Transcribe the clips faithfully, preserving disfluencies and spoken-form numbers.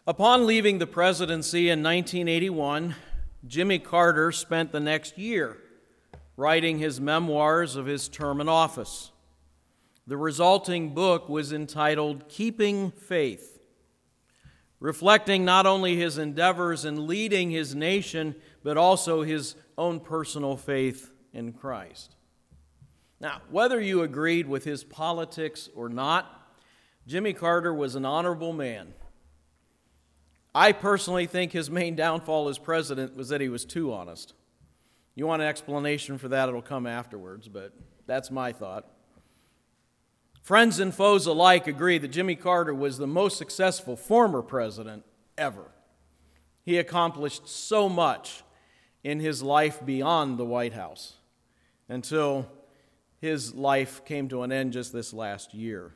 Upon leaving the presidency in nineteen eighty-one, Jimmy Carter spent the next year writing his memoirs of his term in office. The resulting book was entitled Keeping Faith, reflecting not only his endeavors in leading his nation, but also his own personal faith in Christ. Now, whether you agreed with his politics or not, Jimmy Carter was an honorable man. I personally think his main downfall as president was that he was too honest. You want an explanation for that, it'll come afterwards, but that's my thought. Friends and foes alike agree that Jimmy Carter was the most successful former president ever. He accomplished so much in his life beyond the White House until his life came to an end just this last year.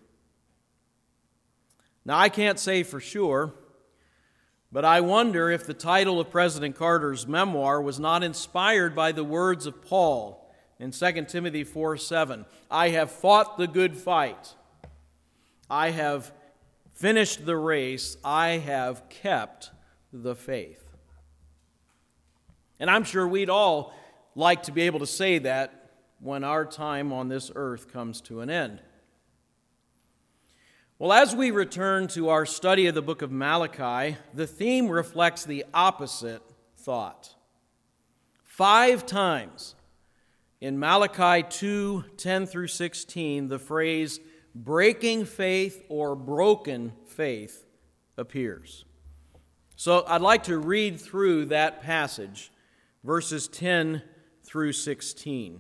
Now, I can't say for sure, but I wonder if the title of President Carter's memoir was not inspired by the words of Paul in Second Timothy four seven. I have fought the good fight. I have finished the race. I have kept the faith. And I'm sure we'd all like to be able to say that when our time on this earth comes to an end. Well, as we return to our study of the book of Malachi, the theme reflects the opposite thought. Five times in Malachi two ten through sixteen, the phrase breaking faith or broken faith appears. So I'd like to read through that passage, verses ten through sixteen.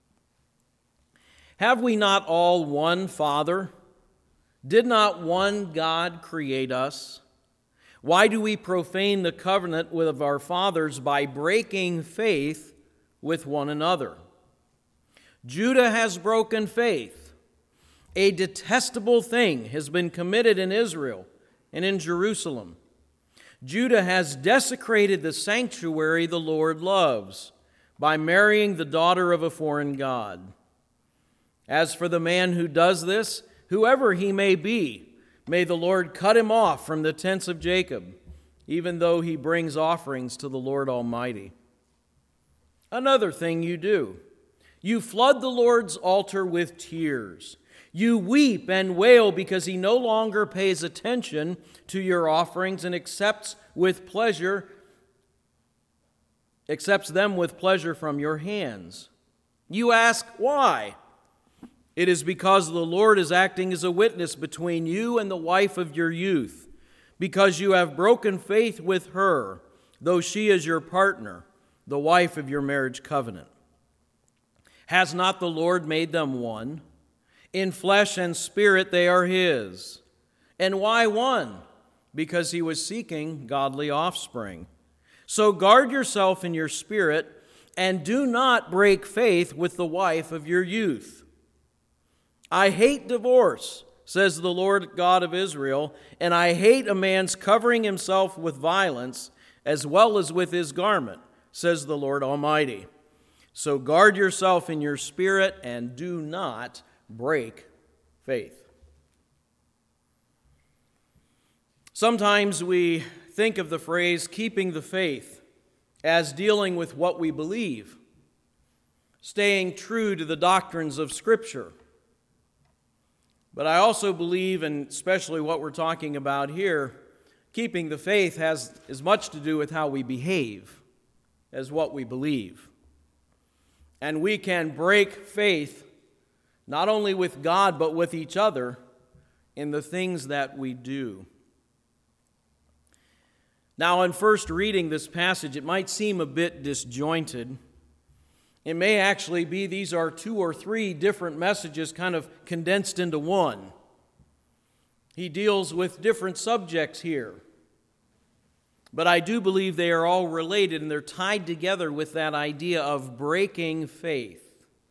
Have we not all one Father? Did not one God create us? Why do we profane the covenant with our fathers by breaking faith with one another? Judah has broken faith. A detestable thing has been committed in Israel and in Jerusalem. Judah has desecrated the sanctuary the Lord loves by marrying the daughter of a foreign god. As for the man who does this, whoever he may be, may the Lord cut him off from the tents of Jacob, even though he brings offerings to the Lord Almighty. Another thing you do, you flood the Lord's altar with tears. You weep and wail because he no longer pays attention to your offerings and accepts with pleasure, accepts them with pleasure from your hands. You ask, why? It is because the Lord is acting as a witness between you and the wife of your youth, because you have broken faith with her, though she is your partner, the wife of your marriage covenant. Has not the Lord made them one? In flesh and spirit they are his. And why one? Because he was seeking godly offspring. So guard yourself in your spirit, and do not break faith with the wife of your youth. I hate divorce, says the Lord God of Israel, and I hate a man's covering himself with violence as well as with his garment, says the Lord Almighty. So guard yourself in your spirit and do not break faith. Sometimes we think of the phrase keeping the faith as dealing with what we believe, staying true to the doctrines of Scripture. But I also believe, and especially what we're talking about here, keeping the faith has as much to do with how we behave as what we believe. And we can break faith not only with God but with each other in the things that we do. Now, in first reading this passage, it might seem a bit disjointed. It may actually be these are two or three different messages kind of condensed into one. He deals with different subjects here. But I do believe they are all related and they're tied together with that idea of breaking faith.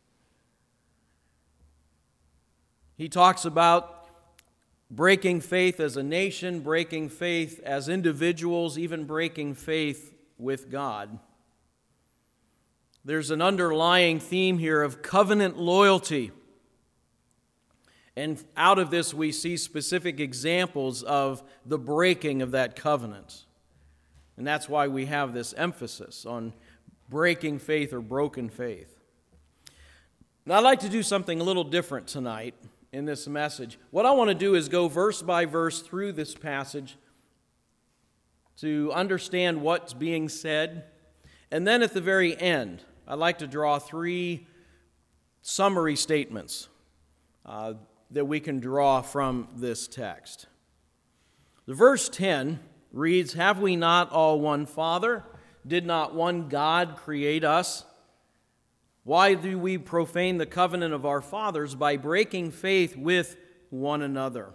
He talks about breaking faith as a nation, breaking faith as individuals, even breaking faith with God. There's an underlying theme here of covenant loyalty. And out of this, we see specific examples of the breaking of that covenant. And that's why we have this emphasis on breaking faith or broken faith. Now, I'd like to do something a little different tonight in this message. What I want to do is go verse by verse through this passage to understand what's being said. And then at the very end, I'd like to draw three summary statements uh, that we can draw from this text. The verse ten reads, "Have we not all one Father? Did not one God create us? Why do we profane the covenant of our fathers by breaking faith with one another?"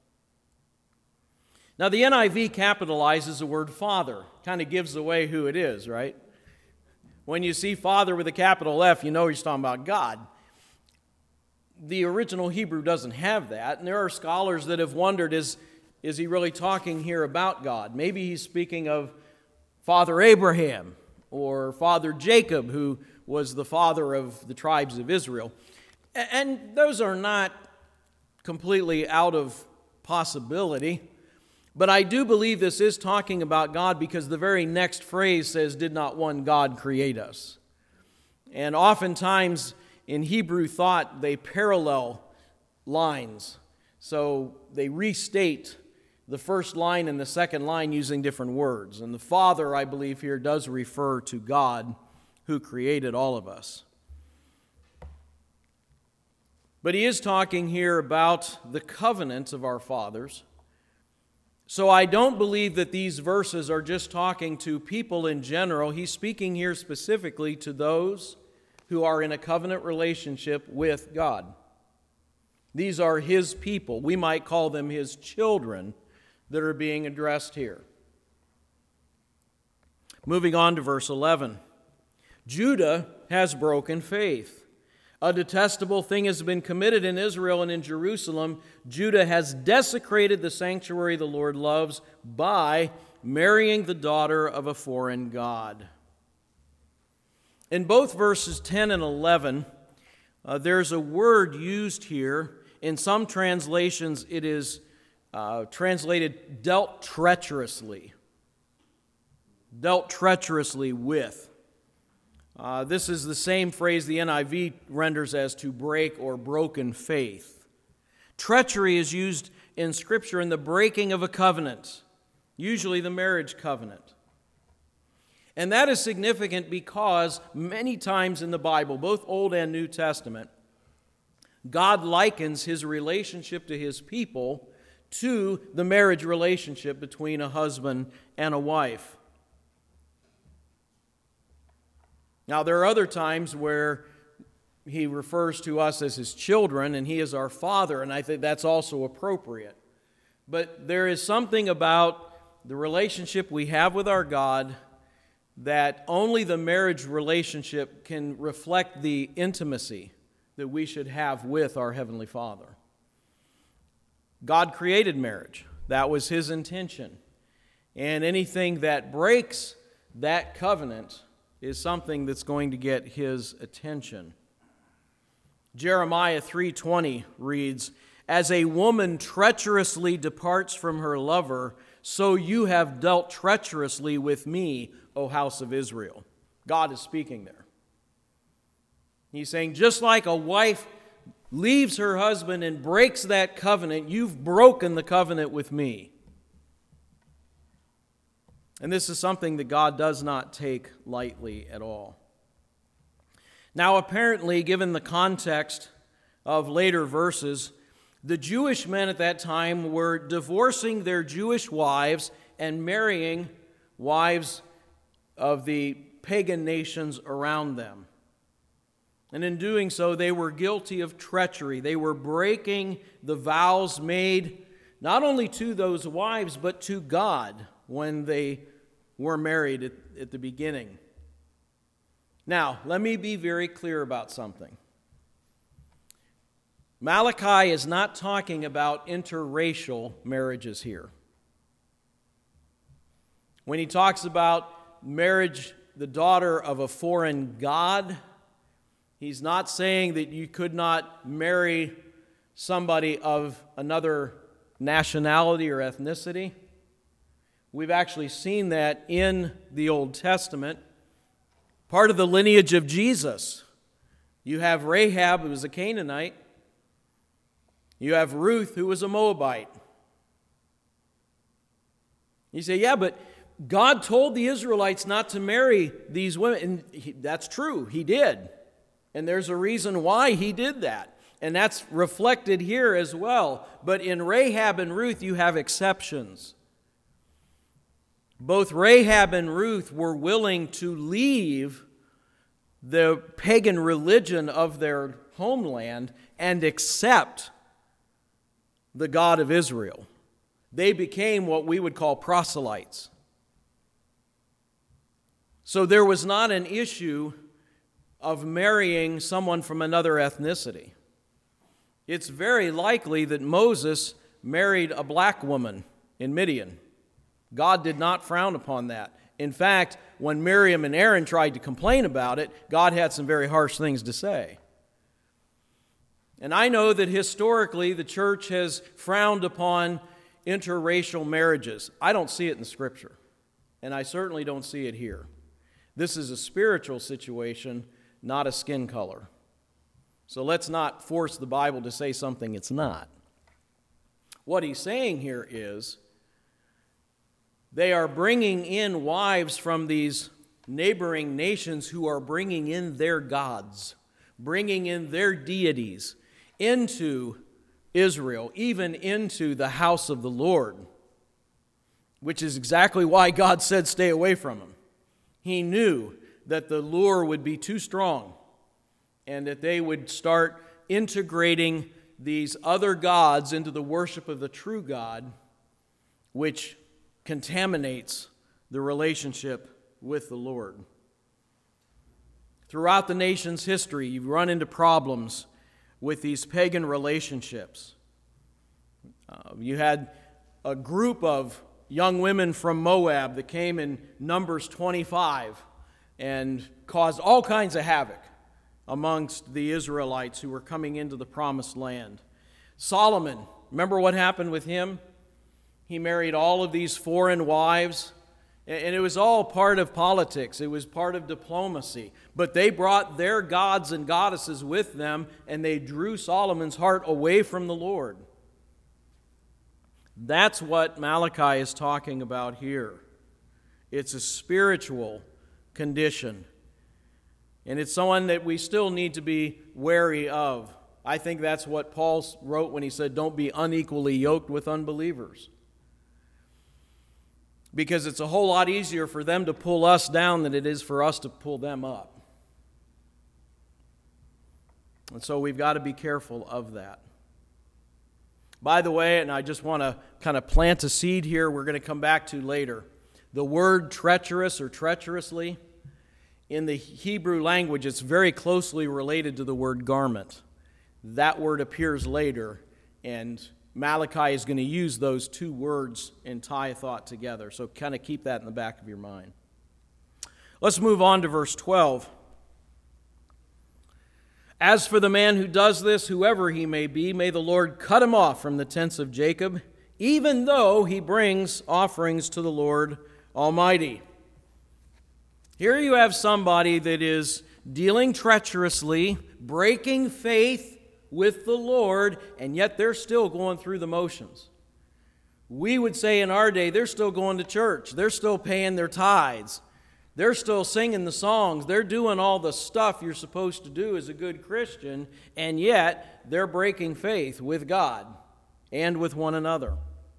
Now, the N I V capitalizes the word Father. Kind of gives away who it is, right? When you see Father with a capital F, you know he's talking about God. The original Hebrew doesn't have that, and there are scholars that have wondered, is, is he really talking here about God? Maybe he's speaking of Father Abraham or Father Jacob, who was the father of the tribes of Israel. And those are not completely out of possibility. But I do believe this is talking about God because the very next phrase says, "Did not one God create us?" And oftentimes in Hebrew thought, they parallel lines. So they restate the first line and the second line using different words. And the Father, I believe here, does refer to God who created all of us. But he is talking here about the covenant of our fathers. So I don't believe that these verses are just talking to people in general. He's speaking here specifically to those who are in a covenant relationship with God. These are his people. We might call them his children that are being addressed here. Moving on to verse eleven. Judah has broken faith. A detestable thing has been committed in Israel and in Jerusalem. Judah has desecrated the sanctuary the Lord loves by marrying the daughter of a foreign god. In both verses ten and eleven, uh, there's a word used here. In some translations, it is uh, translated dealt treacherously. Dealt treacherously with. Uh, this is the same phrase the N I V renders as to break or broken faith. Treachery is used in Scripture in the breaking of a covenant, usually the marriage covenant. And that is significant because many times in the Bible, both Old and New Testament, God likens his relationship to his people to the marriage relationship between a husband and a wife. Now, there are other times where he refers to us as his children, and he is our father, and I think that's also appropriate. But there is something about the relationship we have with our God that only the marriage relationship can reflect the intimacy that we should have with our Heavenly Father. God created marriage. That was his intention. And anything that breaks that covenant is something that's going to get his attention. Jeremiah three twenty reads, "As a woman treacherously departs from her lover, so you have dealt treacherously with me, O house of Israel." God is speaking there. He's saying, just like a wife leaves her husband and breaks that covenant, you've broken the covenant with me. And this is something that God does not take lightly at all. Now, apparently, given the context of later verses, the Jewish men at that time were divorcing their Jewish wives and marrying wives of the pagan nations around them. And in doing so, they were guilty of treachery. They were breaking the vows made not only to those wives, but to God when they were married at, at the beginning. Now, let me be very clear about something. Malachi is not talking about interracial marriages here. When he talks about marriage, the daughter of a foreign god, he's not saying that you could not marry somebody of another nationality or ethnicity. We've actually seen that in the Old Testament. Part of the lineage of Jesus. You have Rahab, who was a Canaanite. You have Ruth, who was a Moabite. You say, yeah, but God told the Israelites not to marry these women. And he, that's true, He did. And there's a reason why He did that. And that's reflected here as well. But in Rahab and Ruth, you have exceptions. Both Rahab and Ruth were willing to leave the pagan religion of their homeland and accept the God of Israel. They became what we would call proselytes. So there was not an issue of marrying someone from another ethnicity. It's very likely that Moses married a black woman in Midian. God did not frown upon that. In fact, when Miriam and Aaron tried to complain about it, God had some very harsh things to say. And I know that historically the church has frowned upon interracial marriages. I don't see it in Scripture, and I certainly don't see it here. This is a spiritual situation, not a skin color. So let's not force the Bible to say something it's not. What he's saying here is they are bringing in wives from these neighboring nations who are bringing in their gods, bringing in their deities into Israel, even into the house of the Lord, which is exactly why God said stay away from them. He knew that the lure would be too strong and that they would start integrating these other gods into the worship of the true God, which contaminates the relationship with the Lord. Throughout the nation's history, you've run into problems with these pagan relationships. Uh, you had a group of young women from Moab that came in Numbers twenty-five and caused all kinds of havoc amongst the Israelites who were coming into the promised land. Solomon, remember what happened with him? He married all of these foreign wives, and it was all part of politics. It was part of diplomacy. But they brought their gods and goddesses with them, and they drew Solomon's heart away from the Lord. That's what Malachi is talking about here. It's a spiritual condition, and it's someone that we still need to be wary of. I think that's what Paul wrote when he said, don't be unequally yoked with unbelievers. Because it's a whole lot easier for them to pull us down than it is for us to pull them up. And so we've got to be careful of that. By the way, and I just want to kind of plant a seed here we're going to come back to later. The word treacherous or treacherously, in the Hebrew language, it's very closely related to the word garment. That word appears later, and Malachi is going to use those two words and tie a thought together. So kind of keep that in the back of your mind. Let's move on to verse twelve. As for the man who does this, whoever he may be, may the Lord cut him off from the tents of Jacob, even though he brings offerings to the Lord Almighty. Here you have somebody that is dealing treacherously, breaking faith with the Lord, and yet they're still going through the motions. We would say in our day, they're still going to church. They're still paying their tithes. They're still singing the songs. They're doing all the stuff you're supposed to do as a good Christian, and yet they're breaking faith with God and with one another.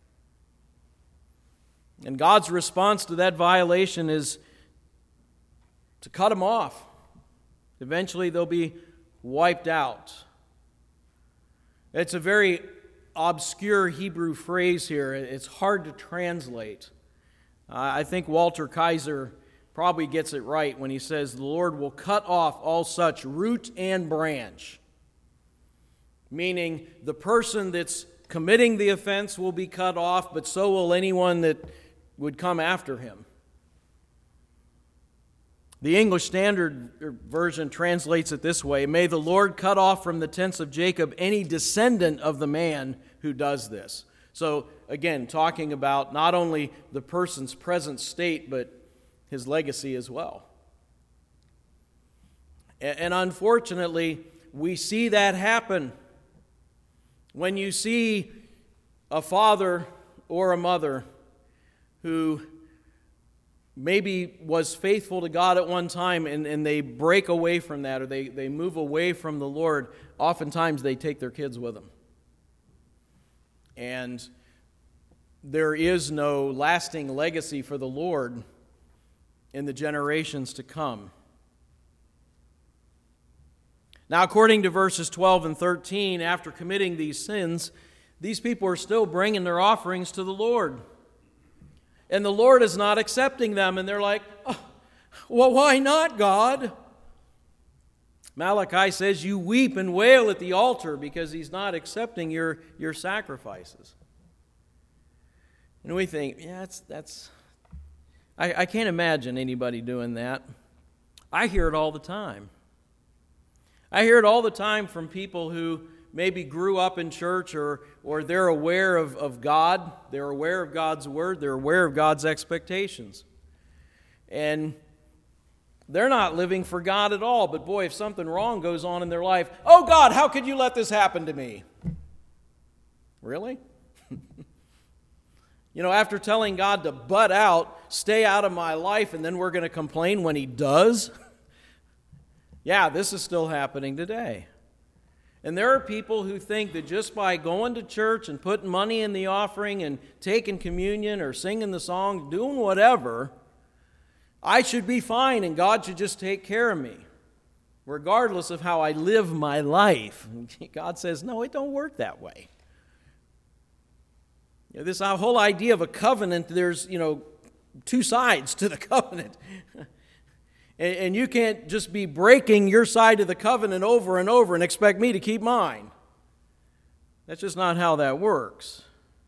And God's response to that violation is to cut them off. Eventually they'll be wiped out. It's a very obscure Hebrew phrase here. It's hard to translate. Uh, I think Walter Kaiser probably gets it right when he says, the Lord will cut off all such root and branch. Meaning the person that's committing the offense will be cut off, but so will anyone that would come after him. The English Standard Version translates it this way: "May the Lord cut off from the tents of Jacob any descendant of the man who does this." So, again, talking about not only the person's present state, but his legacy as well. And unfortunately, we see that happen. When you see a father or a mother who maybe was faithful to God at one time and, and they break away from that, or they, they move away from the Lord, oftentimes they take their kids with them. And there is no lasting legacy for the Lord in the generations to come. Now, according to verses twelve and thirteen, after committing these sins, these people are still bringing their offerings to the Lord. And the Lord is not accepting them, and they're like, oh, well, why not, God? Malachi says, you weep and wail at the altar because he's not accepting your, your sacrifices. And we think, yeah, that's, that's I, I can't imagine anybody doing that. I hear it all the time. I hear it all the time from people who maybe grew up in church, or, or they're aware of, of God, they're aware of God's word, they're aware of God's expectations. And they're not living for God at all, but boy, if something wrong goes on in their life, oh God, how could you let this happen to me? Really? You know, after telling God to butt out, stay out of my life, and then we're going to complain when he does? Yeah, this is still happening today. And there are people who think that just by going to church and putting money in the offering and taking communion or singing the song, doing whatever, I should be fine and God should just take care of me, regardless of how I live my life. God says, no, it don't work that way. You know, this whole idea of a covenant, there's, you know, two sides to the covenant. And you can't just be breaking your side of the covenant over and over and expect me to keep mine. That's just not how that works.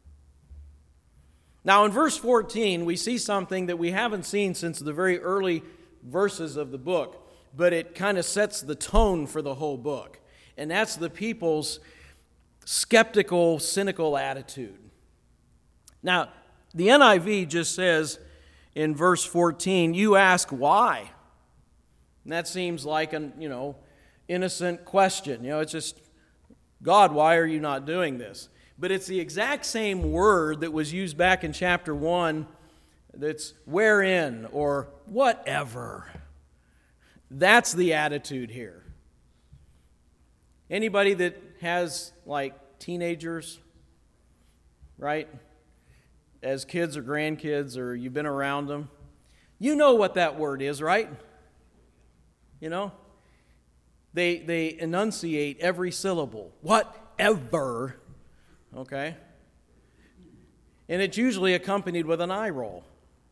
Now, in verse fourteen, we see something that we haven't seen since the very early verses of the book, but it kind of sets the tone for the whole book. And that's the people's skeptical, cynical attitude. Now, the N I V just says in verse fourteen, you ask why? And that seems like an, you know, innocent question. You know, it's just, God, why are you not doing this? But it's the exact same word that was used back in chapter one, that's wherein or whatever. That's the attitude here. Anybody that has, like, teenagers, right, as kids or grandkids, or you've been around them, you know what that word is, right? You know, they they enunciate every syllable. Whatever, okay? And it's usually accompanied with an eye roll.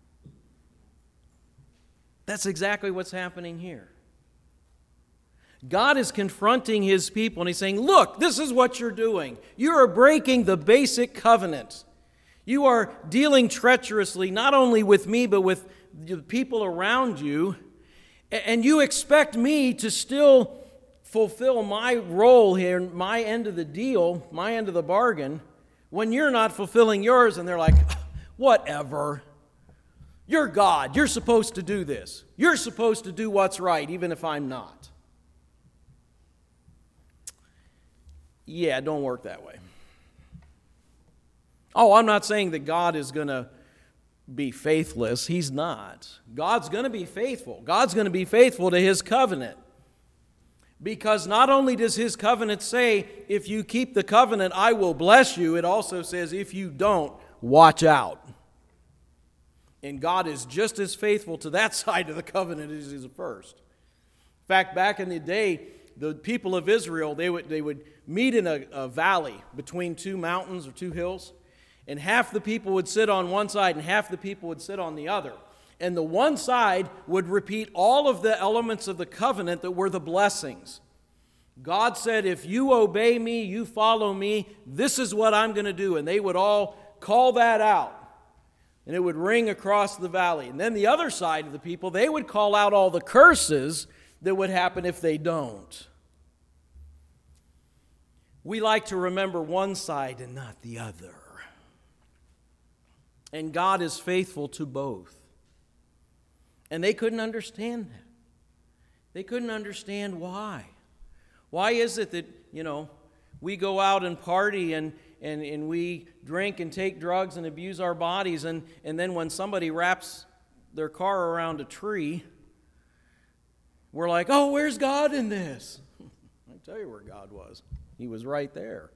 That's exactly what's happening here. God is confronting his people and he's saying, look, this is what you're doing. You are breaking the basic covenant. You are dealing treacherously not only with me but with the people around you. And you expect me to still fulfill my role here, my end of the deal, my end of the bargain, when you're not fulfilling yours. And they're like, whatever. You're God. You're supposed to do this. You're supposed to do what's right, even if I'm not. Yeah, it don't work that way. Oh, I'm not saying that God is going to be faithless. He's not. God's going to be faithful. God's going to be faithful to his covenant. Because not only does his covenant say, if you keep the covenant, I will bless you, it also says, if you don't, watch out. And God is just as faithful to that side of the covenant as he is the first. In fact, back in the day, the people of Israel, they would, they would meet in a, a valley between two mountains or two hills. And half the people would sit on one side and half the people would sit on the other. And the one side would repeat all of the elements of the covenant that were the blessings. God said, if you obey me, you follow me, this is what I'm going to do. And they would all call that out. And it would ring across the valley. And then the other side of the people, they would call out all the curses that would happen if they don't. We like to remember one side and not the other. And God is faithful to both. And they couldn't understand that. They couldn't understand why. Why is it that, you know, we go out and party and, and, and we drink and take drugs and abuse our bodies, and, and then when somebody wraps their car around a tree, we're like, oh, where's God in this? I tell you where God was. He was right there.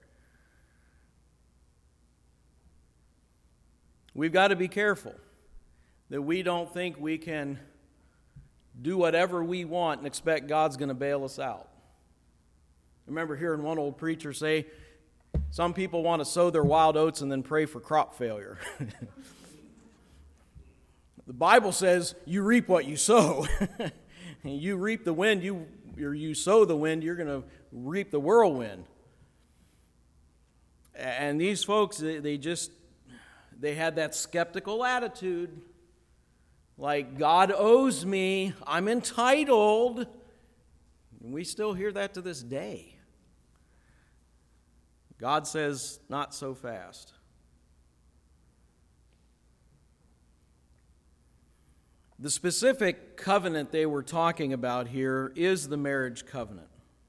We've got to be careful that we don't think we can do whatever we want and expect God's going to bail us out. I remember hearing one old preacher say, some people want to sow their wild oats and then pray for crop failure. The Bible says you reap what you sow. You reap the wind, you, or you sow the wind, you're going to reap the whirlwind. And these folks, they, they just, they had that skeptical attitude. Like, God owes me, I'm entitled. And we still hear that to this day. God says, not so fast. The specific covenant they were talking about here is the marriage covenant.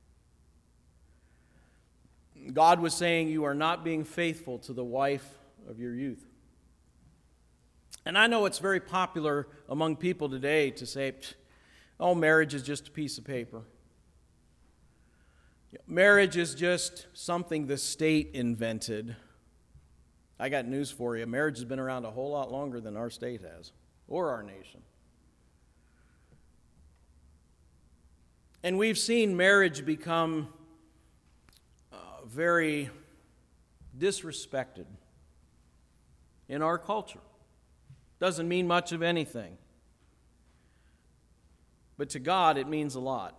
God was saying, you are not being faithful to the wife of your youth. And I know it's very popular among people today to say, oh, marriage is just a piece of paper. Marriage is just something the state invented. I got news for you. Marriage has been around a whole lot longer than our state has, or our nation. And we've seen marriage become uh, very disrespected in our culture. Doesn't mean much of anything. But to God, it means a lot.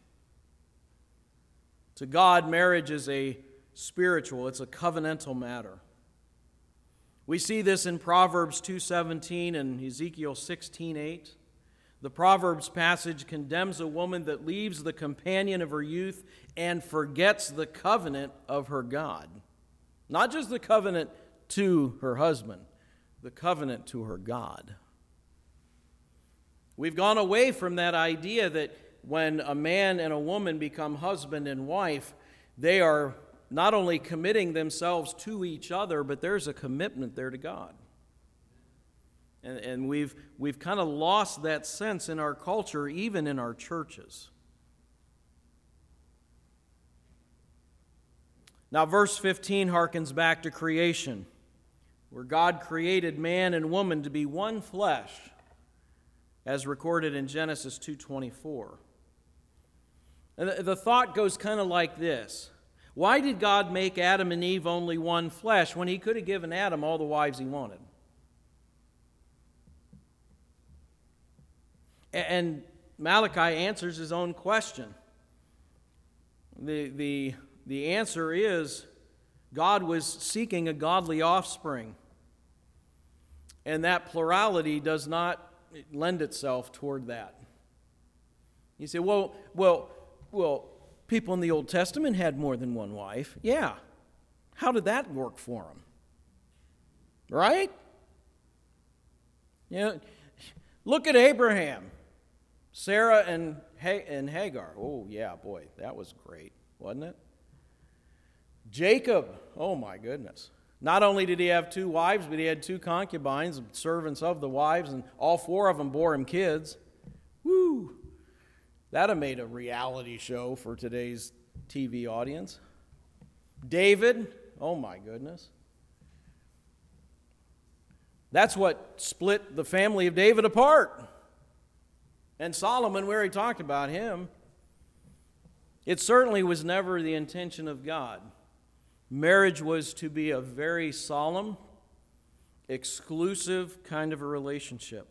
To God, marriage is a spiritual, it's a covenantal matter. We see this in Proverbs two seventeen and Ezekiel sixteen eight. The Proverbs passage condemns a woman that leaves the companion of her youth and forgets the covenant of her God. Not just the covenant to her husband, the covenant to her God. We've gone away from that idea that when a man and a woman become husband and wife, they are not only committing themselves to each other, but there's a commitment there to God. And, and we've, we've kind of lost that sense in our culture, even in our churches. Now, verse fifteen harkens back to creation, where God created man and woman to be one flesh, as recorded in Genesis two twenty-four. And the, the thought goes kind of like this. Why did God make Adam and Eve only one flesh when he could have given Adam all the wives he wanted? And Malachi answers his own question. The, the, the answer is God was seeking a godly offspring. And that plurality does not lend itself toward that. You say, well, well, well, people in the Old Testament had more than one wife. Yeah. How did that work for them? Right? You know, look at Abraham. Sarah and, and Hagar. Oh, yeah, boy, that was great, wasn't it? Jacob. Oh, my goodness. Not only did he have two wives, but he had two concubines, servants of the wives, and all four of them bore him kids. Woo! That have made a reality show for today's T V audience. David. Oh, my goodness. That's what split the family of David apart. And Solomon, where he talked about him, it certainly was never the intention of God. Marriage was to be a very solemn, exclusive kind of a relationship.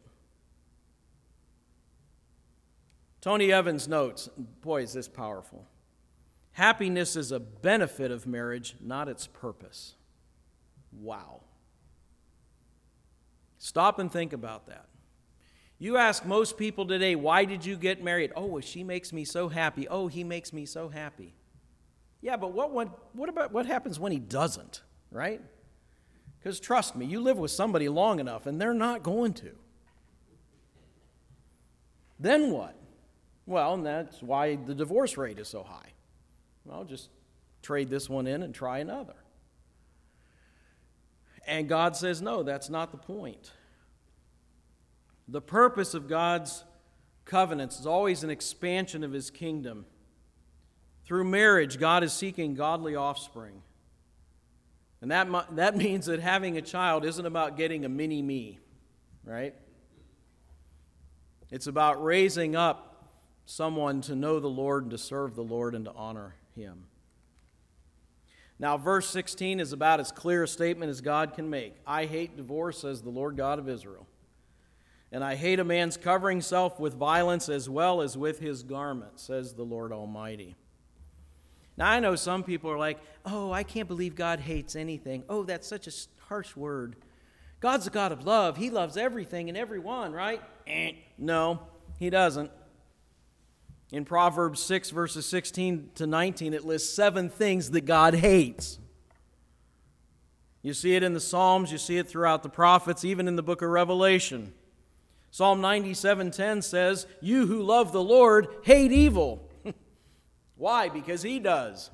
Tony Evans notes, boy, is this powerful. Happiness is a benefit of marriage, not its purpose. Wow. Stop and think about that. You ask most people today, why did you get married? Oh, well, she makes me so happy. Oh, he makes me so happy. Yeah, but what, what, what about what happens when he doesn't, right? Because trust me, you live with somebody long enough and they're not going to. Then what? Well, and that's why the divorce rate is so high. Well, just trade this one in and try another. And God says, no, that's not the point. The purpose of God's covenants is always an expansion of his kingdom. Through marriage, God is seeking godly offspring. And that, that means that having a child isn't about getting a mini-me, right? It's about raising up someone to know the Lord and to serve the Lord and to honor him. Now, verse sixteen is about as clear a statement as God can make. I hate divorce, says the Lord God of Israel. And I hate a man's covering himself with violence as well as with his garment, says the Lord Almighty. Now, I know some people are like, oh, I can't believe God hates anything. Oh, that's such a harsh word. God's a God of love. He loves everything and everyone, right? Eh. No, he doesn't. In Proverbs six, verses sixteen to nineteen, it lists seven things that God hates. You see it in the Psalms, you see it throughout the prophets, even in the book of Revelation. Psalm ninety-seven ten says, you who love the Lord hate evil. Why? Because he does.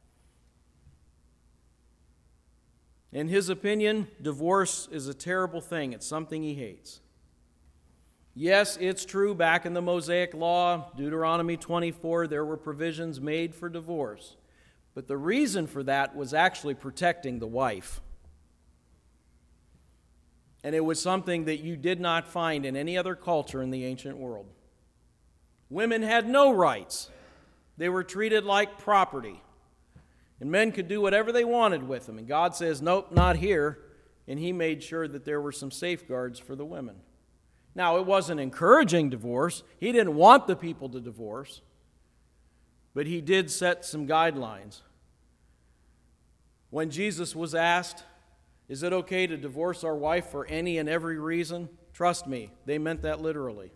In his opinion, divorce is a terrible thing. It's something he hates. Yes, it's true, back in the Mosaic Law, Deuteronomy twenty-four, there were provisions made for divorce. But the reason for that was actually protecting the wife. And it was something that you did not find in any other culture in the ancient world. Women had no rights. They were treated like property. And men could do whatever they wanted with them. And God says, nope, not here. And he made sure that there were some safeguards for the women. Now, it wasn't encouraging divorce. He didn't want the people to divorce. But he did set some guidelines. When Jesus was asked, is it okay to divorce our wife for any and every reason? Trust me, they meant that literally.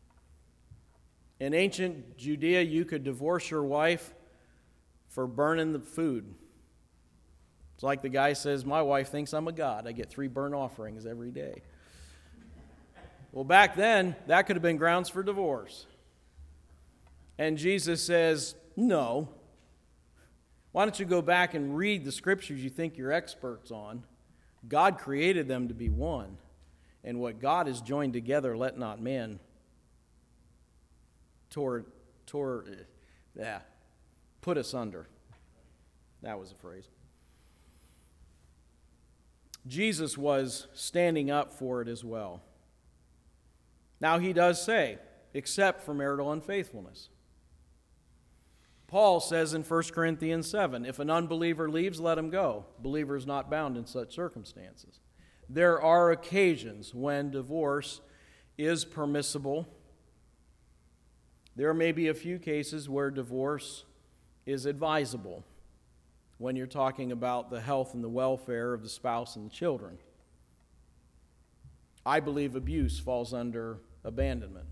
In ancient Judea, you could divorce your wife for burning the food. It's like the guy says, my wife thinks I'm a god. I get three burnt offerings every day. Well, back then, that could have been grounds for divorce. And Jesus says, no. Why don't you go back and read the scriptures you think you're experts on? God created them to be one. And what God has joined together, let not man tore, tore, yeah, put asunder. That was a phrase. Jesus was standing up for it as well. Now he does say, except for marital unfaithfulness. Paul says in First Corinthians seven, if an unbeliever leaves, let him go. Believer is not bound in such circumstances. There are occasions when divorce is permissible. There may be a few cases where divorce is advisable when you're talking about the health and the welfare of the spouse and the children. I believe abuse falls under abandonment.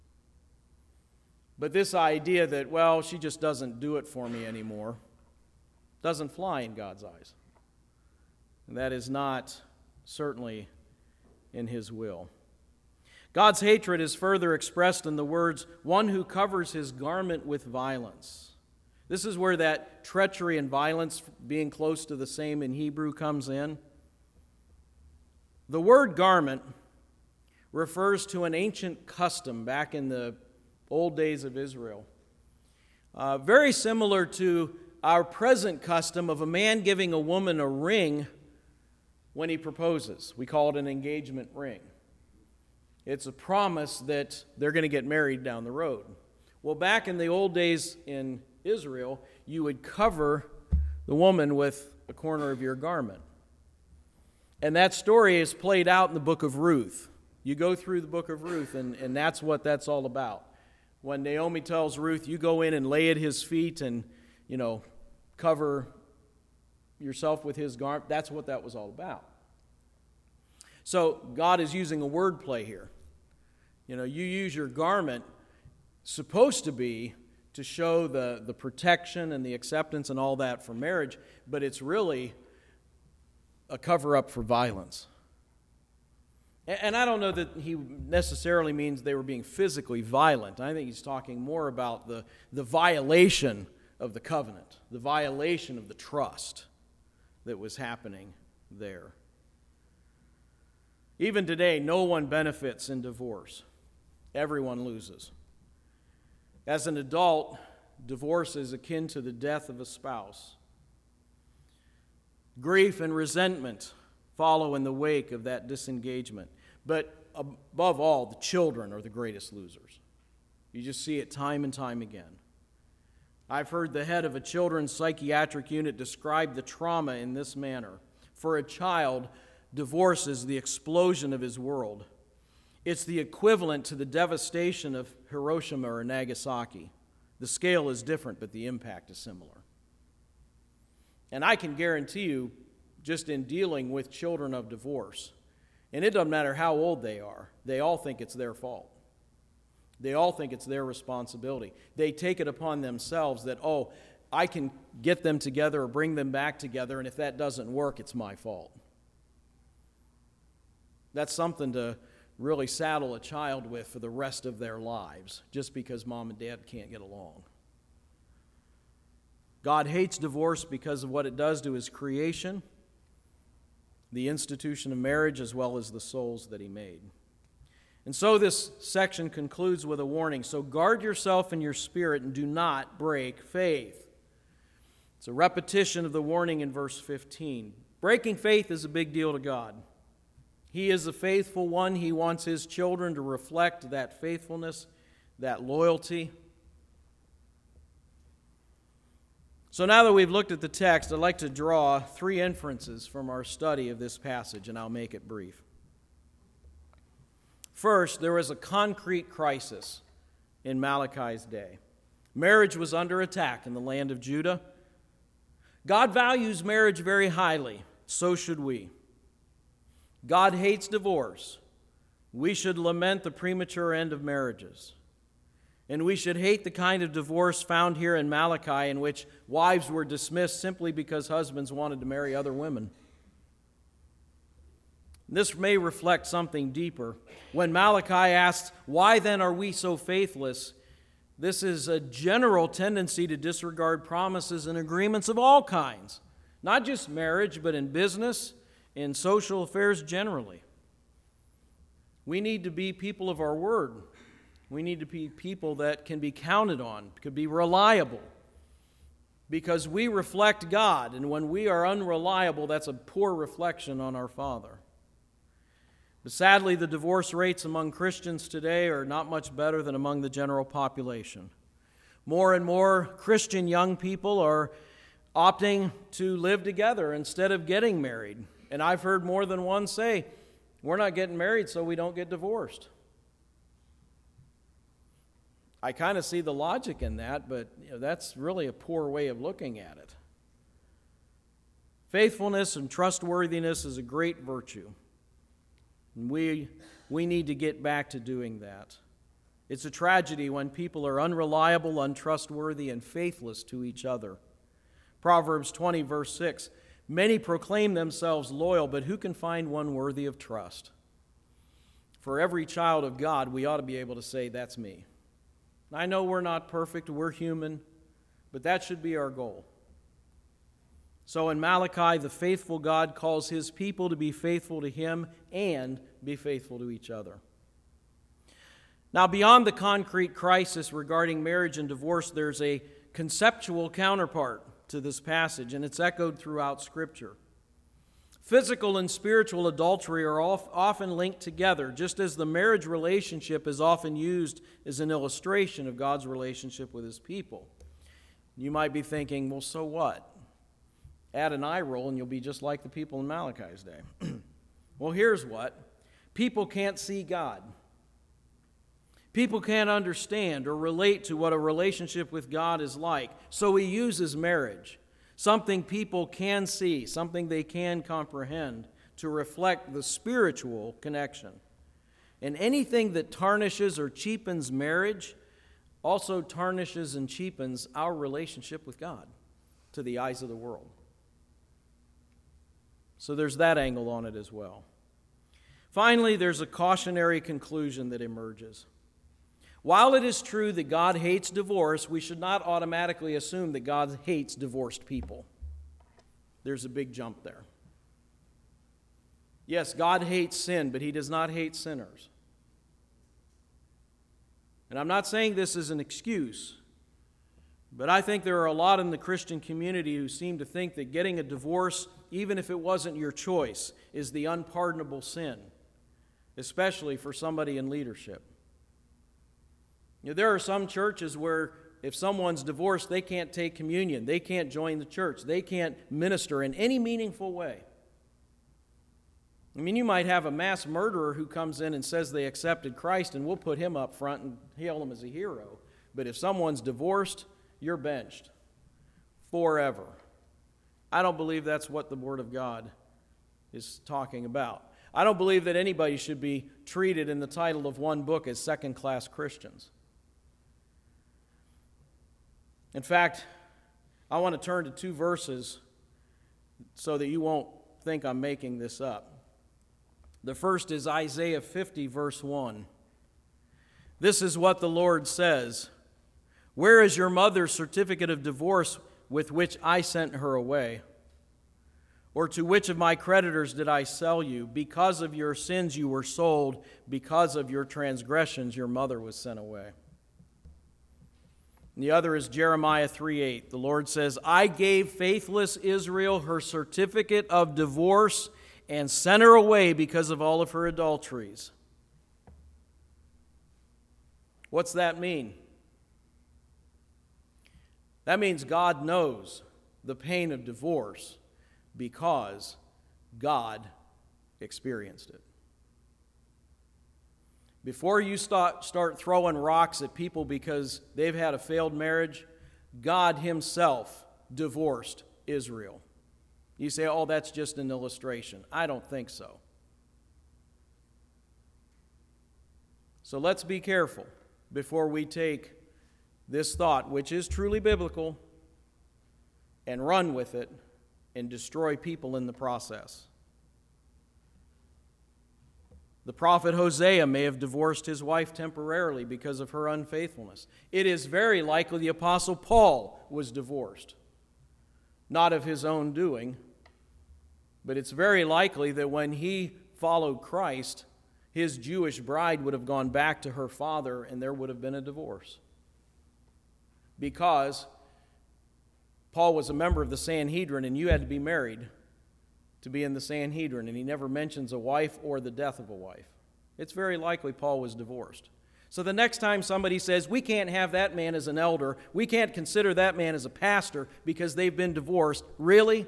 But this idea that, well, she just doesn't do it for me anymore, doesn't fly in God's eyes. And that is not certainly in his will. God's hatred is further expressed in the words, one who covers his garment with violence. This is where that treachery and violence, being close to the same in Hebrew, comes in. The word garment refers to an ancient custom back in the old days of Israel. Uh, very similar to our present custom of a man giving a woman a ring when he proposes. We call it an engagement ring. It's a promise that they're going to get married down the road. Well, back in the old days in Israel, you would cover the woman with a corner of your garment. And that story is played out in the book of Ruth. You go through the book of Ruth, and, and that's what that's all about. When Naomi tells Ruth, you go in and lay at his feet and, you know, cover yourself with his garment, that's what that was all about. So God is using a word play here. You know, you use your garment, supposed to be to show the, the protection and the acceptance and all that for marriage, but it's really a cover-up for violence. And, and I don't know that he necessarily means they were being physically violent. I think he's talking more about the, the violation of the covenant, the violation of the trust that was happening there. Even today, no one benefits in divorce. Everyone loses. As an adult, divorce is akin to the death of a spouse. Grief and resentment follow in the wake of that disengagement. But above all, the children are the greatest losers. You just see it time and time again. I've heard the head of a children's psychiatric unit describe the trauma in this manner. For a child, divorce is the explosion of his world. It's the equivalent to the devastation of Hiroshima or Nagasaki. The scale is different, but the impact is similar. And I can guarantee you, just in dealing with children of divorce, and it doesn't matter how old they are, they all think it's their fault. They all think it's their responsibility. They take it upon themselves that, oh, I can get them together or bring them back together, and if that doesn't work, it's my fault. That's something to really saddle a child with for the rest of their lives, just because mom and dad can't get along. God hates divorce because of what it does to his creation, the institution of marriage, as well as the souls that he made. And so this section concludes with a warning. So guard yourself in your spirit and do not break faith. It's a repetition of the warning in verse fifteen. Breaking faith is a big deal to God. He is the faithful one. He wants his children to reflect that faithfulness, that loyalty. So now that we've looked at the text, I'd like to draw three inferences from our study of this passage, and I'll make it brief. First, there was a concrete crisis in Malachi's day. Marriage was under attack in the land of Judah. God values marriage very highly. So should we. God hates divorce. We should lament the premature end of marriages. And we should hate the kind of divorce found here in Malachi in which wives were dismissed simply because husbands wanted to marry other women. This may reflect something deeper. When Malachi asks, "Why then are we so faithless?" this is a general tendency to disregard promises and agreements of all kinds, not just marriage, but in business, in social affairs generally. We need to be people of our word. We need to be people that can be counted on, could be reliable, because we reflect God, and when we are unreliable, that's a poor reflection on our Father. But sadly, the divorce rates among Christians today are not much better than among the general population. More and more Christian young people are opting to live together instead of getting married. And I've heard more than one say, we're not getting married so we don't get divorced. I kind of see the logic in that, but you know, that's really a poor way of looking at it. Faithfulness and trustworthiness is a great virtue. And we, we need to get back to doing that. It's a tragedy when people are unreliable, untrustworthy, and faithless to each other. Proverbs twenty, verse six, many proclaim themselves loyal, but who can find one worthy of trust? For every child of God, we ought to be able to say, that's me. I know we're not perfect, we're human, but that should be our goal. So in Malachi, the faithful God calls his people to be faithful to him and be faithful to each other. Now, beyond the concrete crisis regarding marriage and divorce, there's a conceptual counterpart to this passage, and it's echoed throughout Scripture. Physical and spiritual adultery are often linked together, just as the marriage relationship is often used as an illustration of God's relationship with his people. You might be thinking, well, so what? Add an eye roll and you'll be just like the people in Malachi's day. Well, here's what. People can't see God. People can't understand or relate to what a relationship with God is like. So he uses marriage, something people can see, something they can comprehend, to reflect the spiritual connection. And anything that tarnishes or cheapens marriage also tarnishes and cheapens our relationship with God to the eyes of the world. So there's that angle on it as well. Finally, there's a cautionary conclusion that emerges. While it is true that God hates divorce, we should not automatically assume that God hates divorced people. There's a big jump there. Yes, God hates sin, but he does not hate sinners. And I'm not saying this is an excuse, but I think there are a lot in the Christian community who seem to think that getting a divorce, even if it wasn't your choice, is the unpardonable sin, especially for somebody in leadership. You know, there are some churches where if someone's divorced, they can't take communion, they can't join the church, they can't minister in any meaningful way. I mean, you might have a mass murderer who comes in and says they accepted Christ, and we'll put him up front and hail him as a hero. But if someone's divorced, you're benched forever. I don't believe that's what the Word of God is talking about. I don't believe that anybody should be treated in the title of one book as second-class Christians. In fact, I want to turn to two verses so that you won't think I'm making this up. The first is Isaiah fifty, verse one. This is what the Lord says: "Where is your mother's certificate of divorce with which I sent her away? Or to which of my creditors did I sell you? Because of your sins you were sold, because of your transgressions your mother was sent away." And the other is Jeremiah three eight. The Lord says, "I gave faithless Israel her certificate of divorce and sent her away because of all of her adulteries." What's that mean? That means God knows the pain of divorce because God experienced it. Before you start, start throwing rocks at people because they've had a failed marriage, God himself divorced Israel. You say, oh, that's just an illustration. I don't think so. So let's be careful before we take this thought, which is truly biblical, and run with it and destroy people in the process. The prophet Hosea may have divorced his wife temporarily because of her unfaithfulness. It is very likely the Apostle Paul was divorced. Not of his own doing, but it's very likely that when he followed Christ, his Jewish bride would have gone back to her father and there would have been a divorce. Because Paul was a member of the Sanhedrin and you had to be married to be in the Sanhedrin, and he never mentions a wife or the death of a wife. It's very likely Paul was divorced. So the next time somebody says, we can't have that man as an elder, we can't consider that man as a pastor because they've been divorced, really?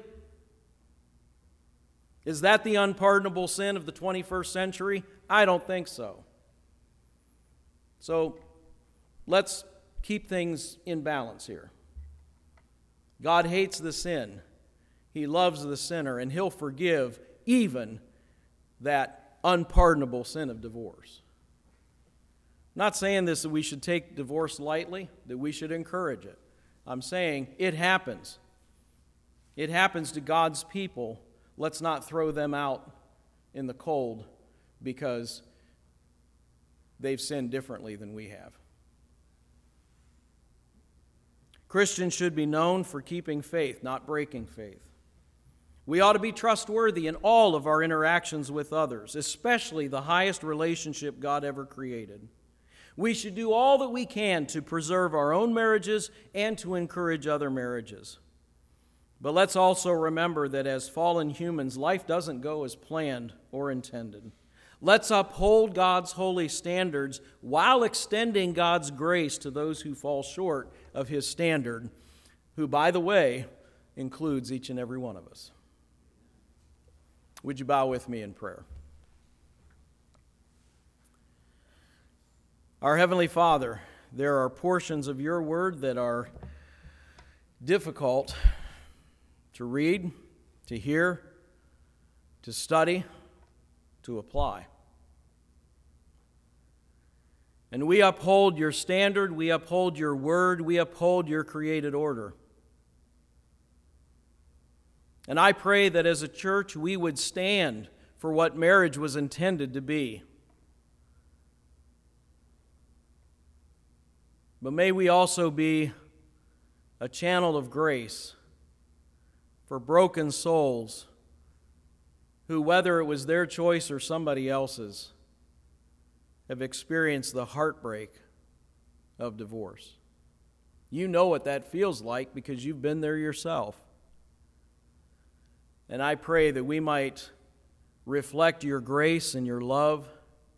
Is that the unpardonable sin of the twenty-first century? I don't think so. So let's keep things in balance here. God hates the sin. He loves the sinner, and he'll forgive even that unpardonable sin of divorce. I'm not saying this that we should take divorce lightly, that we should encourage it. I'm saying it happens. It happens to God's people. Let's not throw them out in the cold because they've sinned differently than we have. Christians should be known for keeping faith, not breaking faith. We ought to be trustworthy in all of our interactions with others, especially the highest relationship God ever created. We should do all that we can to preserve our own marriages and to encourage other marriages. But let's also remember that as fallen humans, life doesn't go as planned or intended. Let's uphold God's holy standards while extending God's grace to those who fall short of his standard, who, by the way, includes each and every one of us. Would you bow with me in prayer? Our Heavenly Father, there are portions of your word that are difficult to read, to hear, to study, to apply. And we uphold your standard, we uphold your word, we uphold your created order. And I pray that as a church we would stand for what marriage was intended to be. But may we also be a channel of grace for broken souls who, whether it was their choice or somebody else's, have experienced the heartbreak of divorce. You know what that feels like because you've been there yourself. And I pray that we might reflect your grace and your love,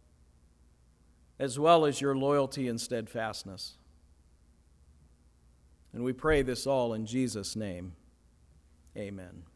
as well as your loyalty and steadfastness. And we pray this all in Jesus' name. Amen.